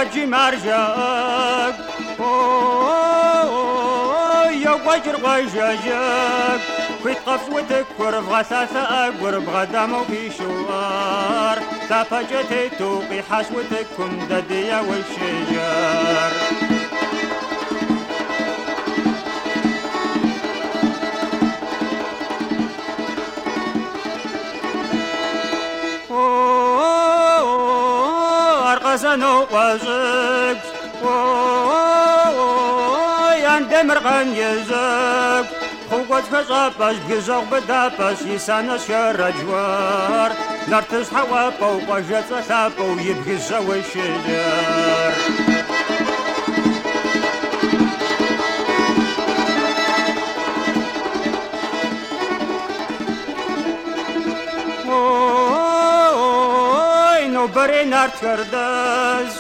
وجي مرجاك يا وجر وجاجك كنت قفزوتك ورب غساسة ورب غدامو في شوار تفجتي توقي حشوتك كم ددية والشجار أرقصنو وزق يندمر غن يزق خوات فزابش بجزاق بدابش يسانا شرجوار نرتز حوا فوق وجت ثابو يبجزا والشجار بري نار تردز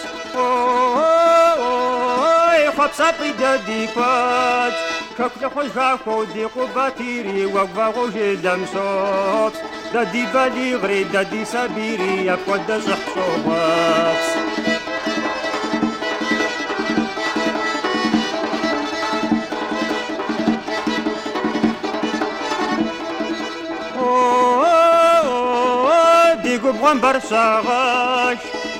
خب سبي ددي فات كك خوش غاكو دي قباتيري وقفاغو جدم صوت ددي بالي غري ددي سبيري يقود زحصوبات بغن برساغاش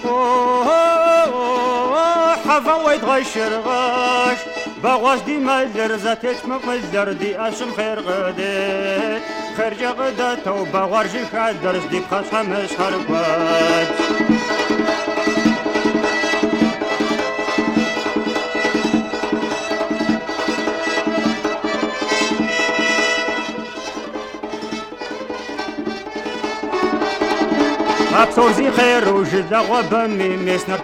حفا ويتغشر غاش بغواش دي مالدر زاتيت مقلدر دي اسم خير غديت خرج غدات وبغوارجي خادرز دي بخاص خمس خربات أبصرزي خير وجد غبامي مسنر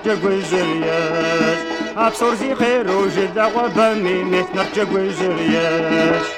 جوزرياش أبصرزي خير وجد غبامي مسنر جوزرياش